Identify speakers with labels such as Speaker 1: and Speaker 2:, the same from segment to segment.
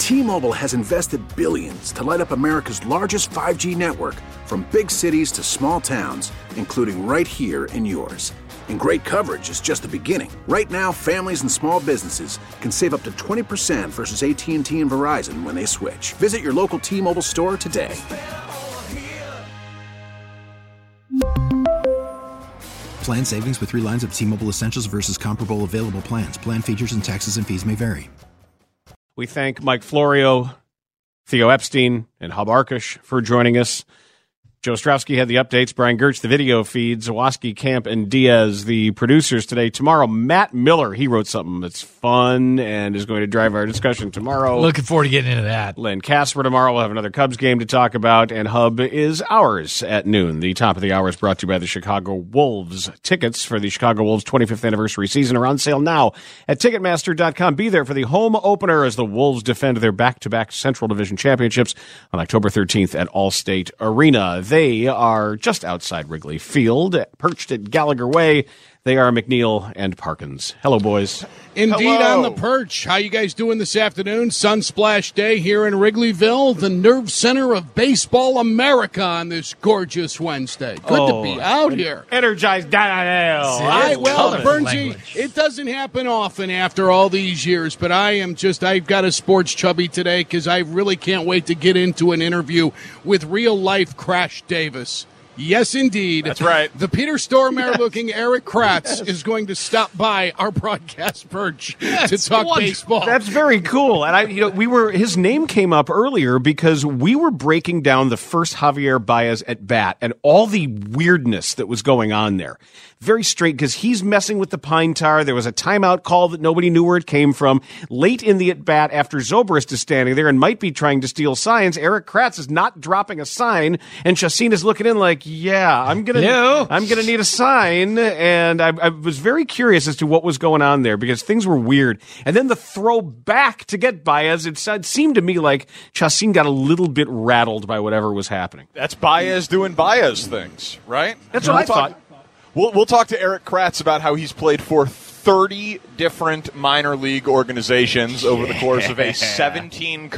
Speaker 1: T-Mobile has invested billions to light up America's largest 5G network, from big cities to small towns, including right here in yours. And great coverage is just the beginning. Right now, families and small businesses can save up to 20% versus AT&T and Verizon when they switch. Visit your local T-Mobile store today.
Speaker 2: Plan savings with 3 lines of T-Mobile Essentials versus comparable available plans. Plan features and taxes and fees may vary.
Speaker 3: We thank Mike Florio, Theo Epstein, and Hub Arkush for joining us. Joe Ostrowski had the updates. Brian Gertz, the video feed. Zawoski, Camp, and Diaz, the producers today. Tomorrow, Matt Miller. He wrote something that's fun and is going to drive our discussion tomorrow.
Speaker 4: Looking forward to getting into that.
Speaker 3: Len Casper tomorrow. We'll have another Cubs game to talk about. And Hub is ours at noon. The top of the hour is brought to you by the Chicago Wolves. Tickets for the Chicago Wolves 25th anniversary season are on sale now at Ticketmaster.com. Be there for the home opener as the Wolves defend their back-to-back Central Division championships on October 13th at Allstate Arena. They are just outside Wrigley Field, perched at Gallagher Way. They are McNeil and Parkins. Hello, boys.
Speaker 5: Indeed.
Speaker 6: Hello.
Speaker 5: On the perch. How you guys doing this afternoon? Sunsplash Day here in Wrigleyville, the nerve center of baseball America on this gorgeous Wednesday. Good to be out here.
Speaker 3: Energized Daniel.
Speaker 5: Well, Bernsey, it doesn't happen often after all these years, but I've got a sports chubby today because I really can't wait to get into an interview with real-life Crash Davis. Yes, indeed.
Speaker 6: That's right.
Speaker 5: The Peter Stormare-looking Eric Kratz is going to stop by our broadcast perch to talk baseball.
Speaker 3: That's very cool. And his name came up earlier because we were breaking down the first Javier Baez at bat and all the weirdness that was going on there. Very straight, because he's messing with the pine tar. There was a timeout call that nobody knew where it came from. Late in the at-bat, after Zobrist is standing there and might be trying to steal signs, Eric Kratz is not dropping a sign, and Chacin is looking in like, yeah, I'm gonna need a sign. And I was very curious as to what was going on there, because things were weird. And then the throw back to get Baez, it seemed to me like Chacin got a little bit rattled by whatever was happening.
Speaker 6: That's Baez doing Baez things, right?
Speaker 3: That's what I thought.
Speaker 6: We'll talk to Eric Kratz about how he's played for 30 different minor league organizations over the course of a 17-year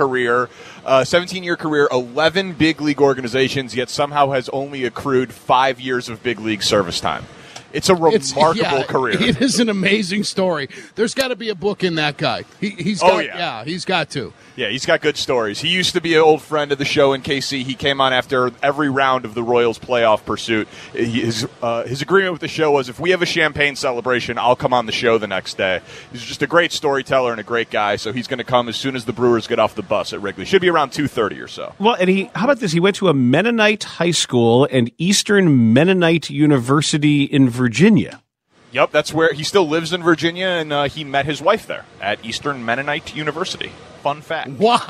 Speaker 6: career, 11 big league organizations, yet somehow has only accrued 5 years of big league service time. It's a remarkable career.
Speaker 5: It is an amazing story. There's got to be a book in that guy. He's got to.
Speaker 6: Yeah, he's got good stories. He used to be an old friend of the show in KC. He came on after every round of the Royals playoff pursuit. His agreement with the show was, if we have a champagne celebration, I'll come on the show the next day. He's just a great storyteller and a great guy, so he's going to come as soon as the Brewers get off the bus at Wrigley. Should be around 2:30 or so.
Speaker 3: Well, and how about this? He went to a Mennonite high school and Eastern Mennonite University in Virginia.
Speaker 6: Yep, that's where he still lives in Virginia, and he met his wife there at Eastern Mennonite University. Fun fact.
Speaker 5: Wow.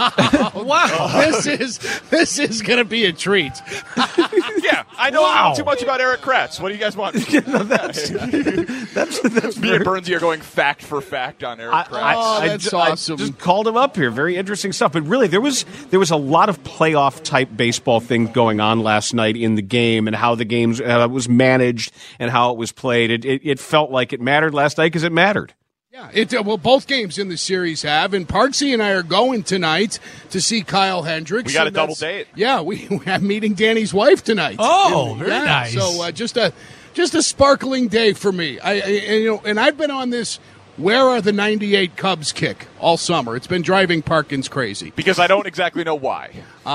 Speaker 5: This is going to be a treat.
Speaker 6: Yeah, I know too much about Eric Kratz. What do you guys want?
Speaker 3: That's
Speaker 6: me and Bernsey are going fact for fact on Eric Kratz.
Speaker 5: That's awesome.
Speaker 3: I just called him up here. Very interesting stuff. But really, there was a lot of playoff-type baseball things going on last night in the game, and how the games was managed and how it was played. It felt like it mattered last night because it mattered.
Speaker 5: Yeah, both games in the series have, and Parksy and I are going tonight to see Kyle Hendricks.
Speaker 6: We got a double date.
Speaker 5: Yeah, we have meeting Danny's wife tonight.
Speaker 4: Oh, very nice.
Speaker 5: So just a sparkling day for me. And I've been on this "Where are the '98 Cubs" kick all summer. It's been driving Parkins crazy
Speaker 6: because I don't exactly know why.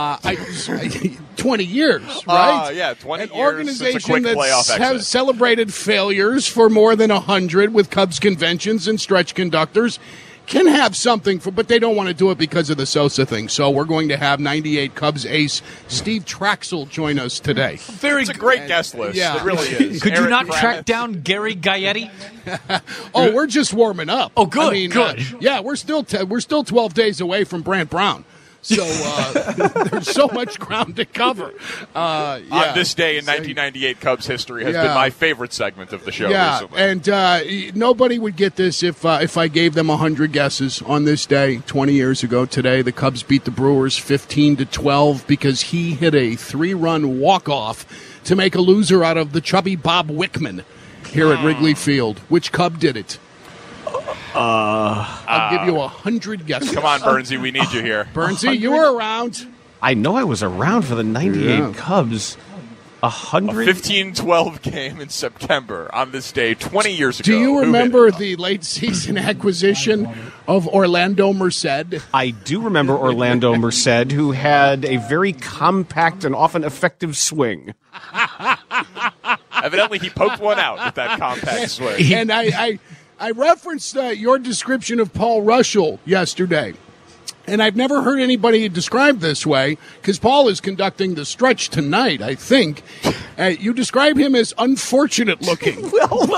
Speaker 5: 20 years, right?
Speaker 6: Yeah, 20
Speaker 5: An
Speaker 6: years.
Speaker 5: organization that has celebrated failures for more than 100 with Cubs conventions and stretch conductors can have something but they don't want to do it because of the Sosa thing. So we're going to have '98 Cubs ace Steve Traxel join us today.
Speaker 6: It's a great guest list.
Speaker 5: Yeah.
Speaker 6: It really is.
Speaker 4: Could
Speaker 6: Eric
Speaker 4: you not
Speaker 6: Kratz.
Speaker 4: track down Gary Gaetti?
Speaker 5: We're just warming up.
Speaker 4: Oh, good, good.
Speaker 5: We're still 12 days away from Brant Brown. So there's so much ground to cover.
Speaker 6: On this day in 1998 Cubs history has been my favorite segment of the show recently.
Speaker 5: And nobody would get this if I gave them 100 guesses on this day 20 years ago today. The Cubs beat the Brewers 15-12 because he hit a 3-run walk-off to make a loser out of the chubby Bob Wickman here at Wrigley Field. Which Cub did it? I'll give you 100 guesses.
Speaker 6: Come on, Bernsey, we need you here.
Speaker 5: Bernsey, you were around.
Speaker 3: I know I was around for the 98 Cubs. 100?
Speaker 6: A 15-12 game in September on this day 20 years ago.
Speaker 5: Do you remember the late season acquisition of Orlando Merced?
Speaker 3: I do remember Orlando Merced, who had a very compact and often effective swing.
Speaker 6: Evidently, he poked one out with that compact swing.
Speaker 5: And I referenced your description of Paul Russell yesterday. And I've never heard anybody describe this way, because Paul is conducting the stretch tonight, I think. You describe him as unfortunate looking.
Speaker 3: Well,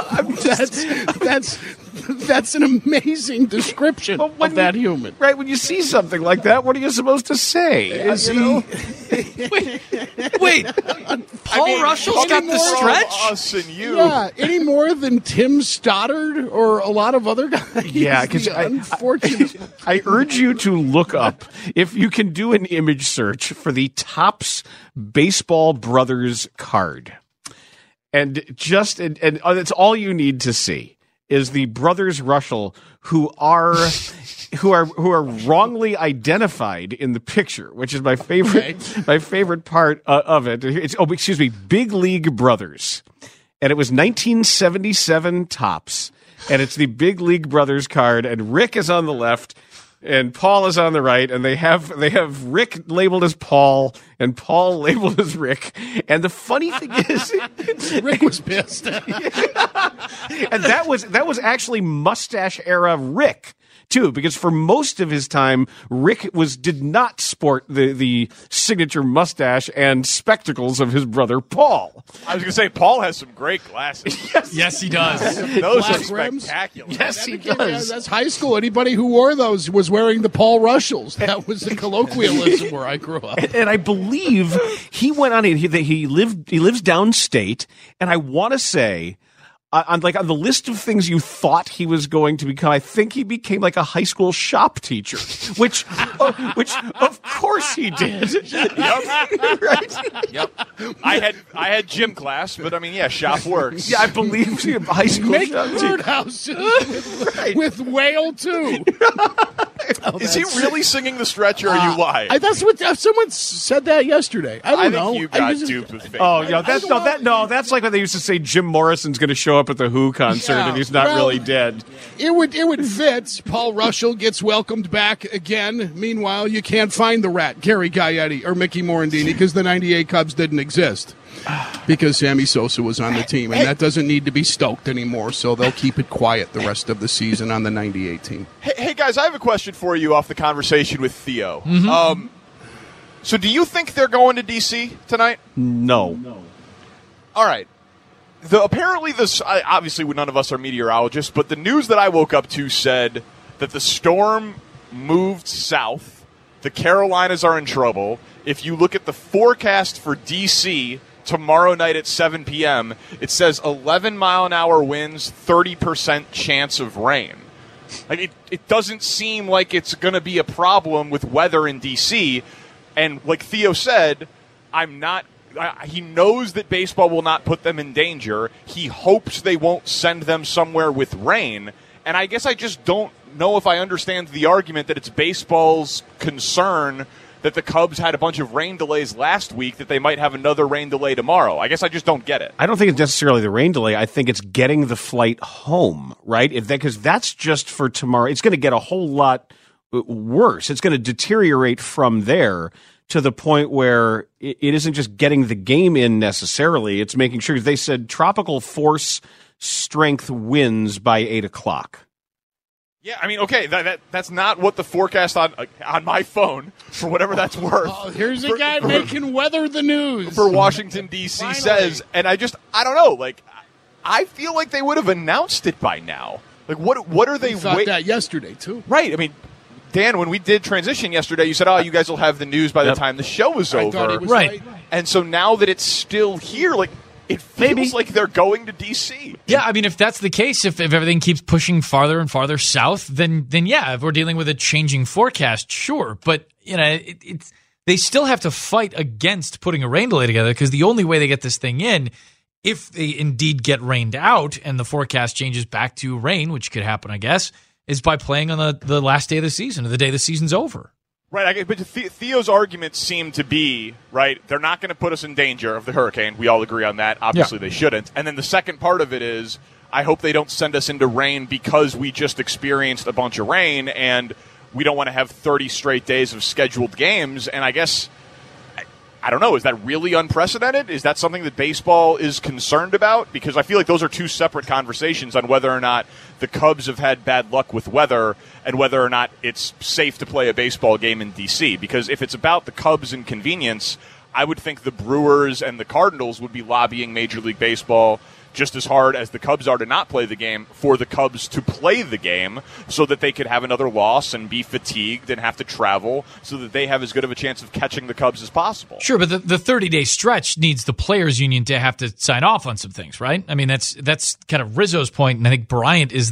Speaker 5: that's an amazing description of that human.
Speaker 3: Right, when you see something like that, what are you supposed to say?
Speaker 4: Wait, Paul Russell's got the stretch?
Speaker 6: Us and you.
Speaker 5: Yeah, any more than Tim Stoddard or a lot of other guys?
Speaker 3: Yeah, because I urge you to look up, if you can do an image search for the Topps Baseball Brothers card. And that's all you need to see is the Brothers Russell who are wrongly identified in the picture, which is my favorite part of it. It's Big League Brothers. And it was 1977 Topps. And it's the Big League Brothers card, and Rick is on the left and Paul is on the right, and they have Rick labeled as Paul and Paul labeled as Rick. And the funny thing is,
Speaker 5: Rick was pissed.
Speaker 3: And that was actually mustache era Rick too, because for most of his time, Rick did not sport the signature mustache and spectacles of his brother Paul.
Speaker 6: I was going to say, Paul has some great glasses.
Speaker 4: Yes, he does.
Speaker 6: Those are spectacular.
Speaker 3: Yes, he does.
Speaker 5: That's high school. Anybody who wore those was wearing the Paul Russells. That was the colloquialism where I grew up.
Speaker 3: And I believe he went on. He lives downstate, and I want to say, on the list of things you thought he was going to become, I think he became like a high school shop teacher, which of course he did.
Speaker 6: Yep. Right? Yep. I had gym class, but I mean, yeah, shop works.
Speaker 3: Yeah, I believe high school
Speaker 5: Make
Speaker 3: shop
Speaker 5: birdhouses with whale too.
Speaker 6: Is he really singing the stretch, or are you lying?
Speaker 5: That's what someone said that yesterday. I don't know.
Speaker 6: think you got duped with fake.
Speaker 3: Oh, yeah, that's like when they used to say Jim Morrison's going to show up at the Who concert and he's not really dead.
Speaker 5: It would fit. Paul Russell gets welcomed back again. Meanwhile, you can't find the rat, Gary Gaetti or Mickey Morandini, because the 98 Cubs didn't exist. Because Sammy Sosa was on the team, and that doesn't need to be stoked anymore, so they'll keep it quiet the rest of the season on the 98 team.
Speaker 6: Hey guys, I have a question for you off the conversation with Theo.
Speaker 4: Mm-hmm.
Speaker 6: So do you think they're going to D.C. tonight?
Speaker 3: No.
Speaker 6: All right. Apparently, obviously none of us are meteorologists, but the news that I woke up to said that the storm moved south. The Carolinas are in trouble. If you look at the forecast for D.C. tomorrow night at 7 p.m., it says 11-mile-an-hour winds, 30% chance of rain. Like it doesn't seem like it's going to be a problem with weather in D.C., and like Theo said, he knows that baseball will not put them in danger. He hopes they won't send them somewhere with rain. And I guess I just don't know if I understand the argument that it's baseball's concern that the Cubs had a bunch of rain delays last week, that they might have another rain delay tomorrow. I guess I just don't get it.
Speaker 3: I don't think it's necessarily the rain delay. I think it's getting the flight home, right? Because that's just for tomorrow. It's going to get a whole lot worse. It's going to deteriorate from there to the point where it isn't just getting the game in necessarily. It's making sure, they said tropical force strength winds by 8 o'clock.
Speaker 6: Yeah, I mean, okay, that's not what the forecast on my phone, for whatever that's worth.
Speaker 5: Oh, here's a guy making weather the news.
Speaker 6: For Washington, D.C. says, and I don't know, like, I feel like they would have announced it by now. Like, what are they
Speaker 5: waiting? Thought that yesterday, too.
Speaker 6: Right, I mean, Dan, when we did transition yesterday, you said, you guys will have the news by the time the show was over.
Speaker 5: Thought he was right.
Speaker 6: And so now that it's still here, like, it feels like they're going to D.C.
Speaker 4: Yeah, I mean, if that's the case, if everything keeps pushing farther and farther south, then yeah, if we're dealing with a changing forecast, sure. But, they still have to fight against putting a rain delay together, because the only way they get this thing in, if they indeed get rained out and the forecast changes back to rain, which could happen, I guess, is by playing on the last day of the season or the day the season's over.
Speaker 6: Right, but Theo's arguments seem to be, right, they're not going to put us in danger of the hurricane. We all agree on that. Obviously, They shouldn't. And then the second part of it is, I hope they don't send us into rain because we just experienced a bunch of rain and we don't want to have 30 straight days of scheduled games. And I guess, I don't know, is that really unprecedented? Is that something that baseball is concerned about? Because I feel like those are two separate conversations on whether or not the Cubs have had bad luck with weather and whether or not it's safe to play a baseball game in D.C. Because if it's about the Cubs' inconvenience, I would think the Brewers and the Cardinals would be lobbying Major League Baseball just as hard as the Cubs are to not play the game for the Cubs to play the game so that they could have another loss and be fatigued and have to travel so that they have as good of a chance of catching the Cubs as possible.
Speaker 4: Sure, but the 30-day stretch needs the players' union to have to sign off on some things, right? I mean, that's kind of Rizzo's point, and I think Bryant is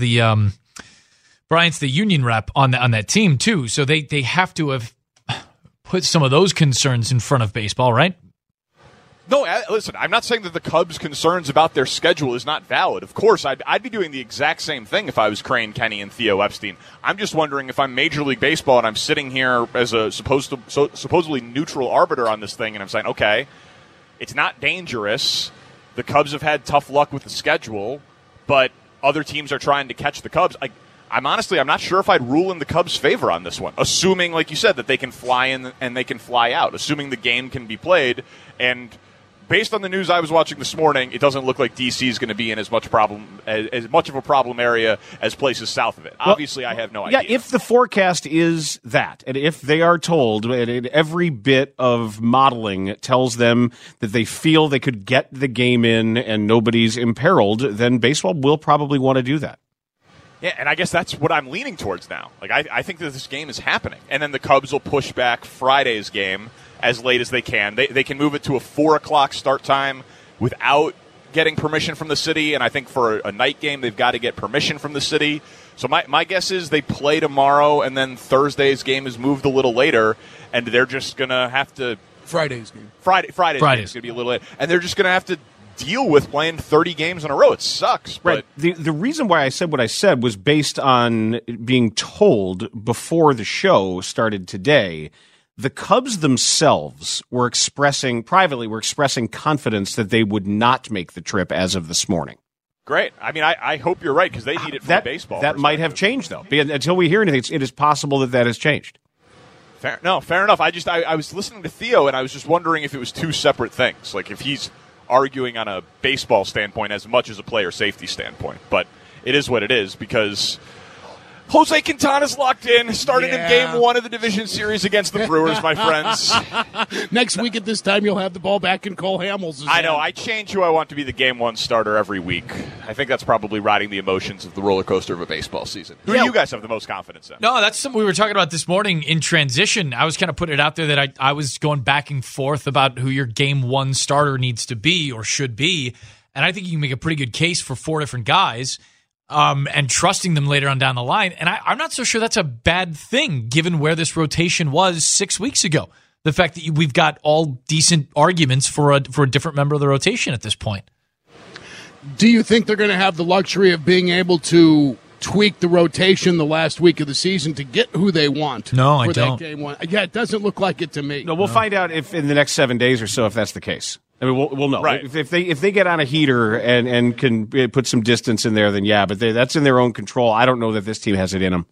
Speaker 4: Bryant's the union rep on that team too, so they have to have put some of those concerns in front of baseball, right?
Speaker 6: No, listen, I'm not saying that the Cubs' concerns about their schedule is not valid. Of course, I'd be doing the exact same thing if I was Crane, Kenny, and Theo Epstein. I'm just wondering if I'm Major League Baseball and I'm sitting here as a supposedly neutral arbiter on this thing, and I'm saying, okay, it's not dangerous. The Cubs have had tough luck with the schedule, but other teams are trying to catch the Cubs. I'm not sure if I'd rule in the Cubs' favor on this one, assuming, like you said, that they can fly in and they can fly out, assuming the game can be played. And based on the news I was watching this morning, it doesn't look like D.C. is going to be in as much of a problem area as places south of it. Obviously, I have no idea.
Speaker 3: Yeah, if the forecast is that, and if they are told, and every bit of modeling tells them that they feel they could get the game in and nobody's imperiled, then baseball will probably want to do that.
Speaker 6: Yeah, and I guess that's what I'm leaning towards now. I think that this game is happening. And then the Cubs will push back Friday's game as late as they can. They can move it to a 4 o'clock start time without getting permission from the city, and I think for a night game they've got to get permission from the city. So my guess is they play tomorrow, and then Thursday's game is moved a little later, and they're just going to have to...
Speaker 5: Friday's game
Speaker 6: is going to be a little late. And they're just going to have to deal with playing 30 games in a row. It sucks. But
Speaker 3: right. The reason why I said what I said was based on being told before the show started today. The Cubs themselves were expressing confidence that they would not make the trip as of this morning.
Speaker 6: Great. I mean, I hope you're right because they need it for baseball.
Speaker 3: That might have changed, though. Until we hear anything, it is possible that has changed.
Speaker 6: Fair enough. I was listening to Theo, and I was just wondering if it was two separate things. Like if he's arguing on a baseball standpoint as much as a player safety standpoint. But it is what it is because Jose Quintana's locked in, started in Game 1 of the division series against the Brewers, my friends.
Speaker 5: Next week at this time, you'll have the ball back in Cole Hamels' hand.
Speaker 6: I know. I change who I want to be the Game 1 starter every week. I think that's probably riding the emotions of the roller coaster of a baseball season. Who do you guys have the most confidence in?
Speaker 4: No, that's something we were talking about this morning in transition. I was kind of putting it out there that I was going back and forth about who your Game 1 starter needs to be or should be, and I think you can make a pretty good case for 4 different guys. And trusting them later on down the line. And I'm not so sure that's a bad thing, given where this rotation was 6 weeks ago. The fact that we've got all decent arguments for a different member of the rotation at this point.
Speaker 5: Do you think they're going to have the luxury of being able to tweak the rotation the last week of the season to get who they want?
Speaker 4: No, I
Speaker 5: don't.
Speaker 4: don't.
Speaker 5: Game 1? Yeah, it doesn't look like it to me.
Speaker 3: No, we'll find out if in the next 7 days or so if that's the case. I mean, we'll know.
Speaker 6: Right.
Speaker 3: If they get on a heater and can put some distance in there, then yeah. But that's in their own control. I don't know that this team has it in them.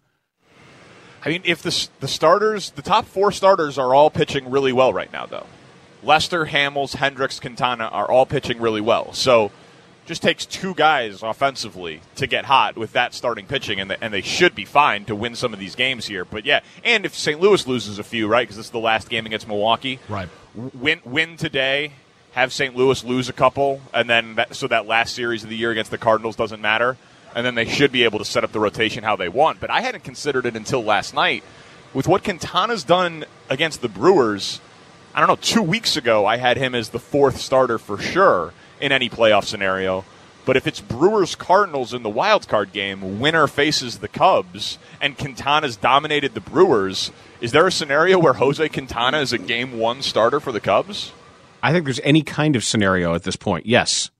Speaker 6: I mean, if the starters, the top 4 starters are all pitching really well right now, though. Lester, Hamels, Hendricks, Quintana are all pitching really well. So just takes 2 guys offensively to get hot with that starting pitching, and they should be fine to win some of these games here. But yeah, and if St. Louis loses a few, right, because this is the last game against Milwaukee,
Speaker 4: right?
Speaker 6: Win today. Have St. Louis lose a couple, and then so that last series of the year against the Cardinals doesn't matter, and then they should be able to set up the rotation how they want. But I hadn't considered it until last night. With what Quintana's done against the Brewers, I don't know, 2 weeks ago I had him as the 4th starter for sure in any playoff scenario. But if it's Brewers-Cardinals in the wild card game, winner faces the Cubs, and Quintana's dominated the Brewers, is there a scenario where Jose Quintana is a Game 1 starter for the Cubs?
Speaker 3: I think there's any kind of scenario at this point, yes.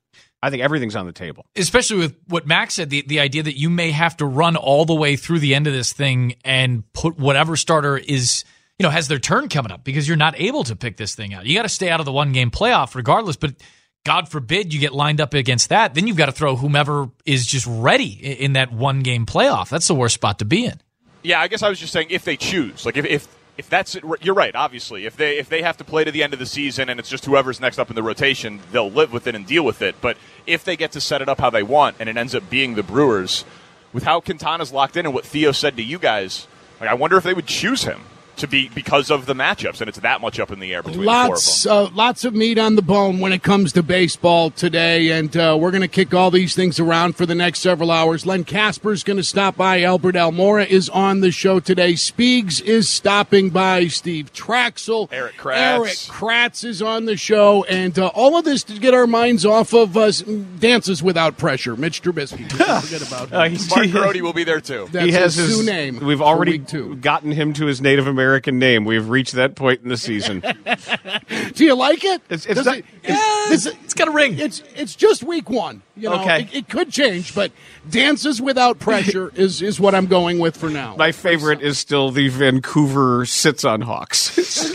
Speaker 3: I think everything's on the table.
Speaker 4: Especially with what Max said, the idea that you may have to run all the way through the end of this thing and put whatever starter is, has their turn coming up because you're not able to pick this thing out. You got to stay out of the one-game playoff regardless, but God forbid you get lined up against that. Then you've got to throw whomever is just ready in that one-game playoff. That's the worst spot to be in.
Speaker 6: Yeah, I guess I was just saying if they choose. Like if that's it, you're right, obviously. If they have to play to the end of the season and it's just whoever's next up in the rotation, they'll live with it and deal with it. But if they get to set it up how they want and it ends up being the Brewers, with how Quintana's locked in and what Theo said to you guys, I wonder if they would choose him to be because of the matchups, and it's that much up in the air between the four of them.
Speaker 5: Lots of meat on the bone when it comes to baseball today, and we're going to kick all these things around for the next several hours. Len Casper's going to stop by. Albert Almora is on the show today. Speegs is stopping by. Steve Traxel.
Speaker 6: Eric Kratz
Speaker 5: is on the show, and all of this to get our minds off of Dances Without Pressure. Mitch Trubisky. Forget about him.
Speaker 6: Mark Grody will be there, too.
Speaker 5: That's
Speaker 3: he has
Speaker 5: his new name.
Speaker 3: We've already gotten him to his Native American name. We've reached that point in the season.
Speaker 5: Do you like it?
Speaker 3: It's
Speaker 4: got a ring.
Speaker 5: It's just week one.
Speaker 3: Okay.
Speaker 5: It could change, but Dances Without Pressure is what I'm going with for now.
Speaker 3: My favorite is still the Vancouver Sits on Hawks.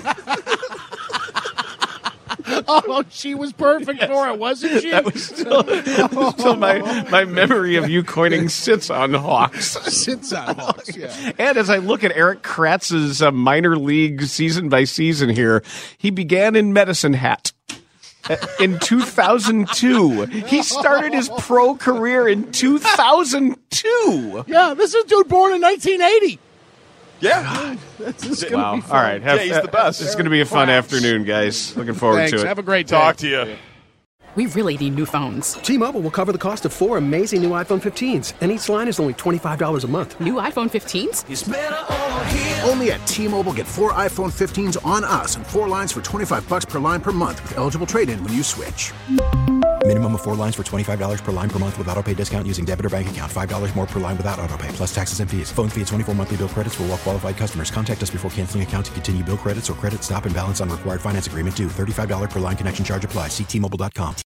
Speaker 5: Oh, she was perfect for it, wasn't she?
Speaker 3: That was still my memory of you coining Sits on Hawks.
Speaker 5: Sits on Hawks, yeah.
Speaker 3: And as I look at Eric Kratz's minor league season by season here, he began in Medicine Hat. In 2002. He started his pro career in 2002.
Speaker 5: Yeah, this is a dude born in 1980.
Speaker 6: Yeah.
Speaker 3: Wow. All right.
Speaker 6: He's the best.
Speaker 3: It's going to be a fun afternoon, guys. Looking forward to it.
Speaker 5: Have a great day.
Speaker 6: Talk to you.
Speaker 7: We really need new phones.
Speaker 8: T-Mobile will cover the cost of 4 amazing new iPhone 15s, and each line is only $25 a month.
Speaker 7: New iPhone 15s?
Speaker 1: It's better over here. Only at T-Mobile, get 4 iPhone 15s on us and 4 lines for $25 per line per month with eligible trade-in when you switch.
Speaker 2: Minimum of 4 lines for $25 per line per month with autopay discount using debit or bank account. $5 more per line without autopay, plus taxes and fees. Phone fee at 24 monthly bill credits for well-qualified customers. Contact us before canceling account to continue bill credits or credit stop and balance on required finance agreement due. $35 per line connection charge applies. See T-Mobile.com.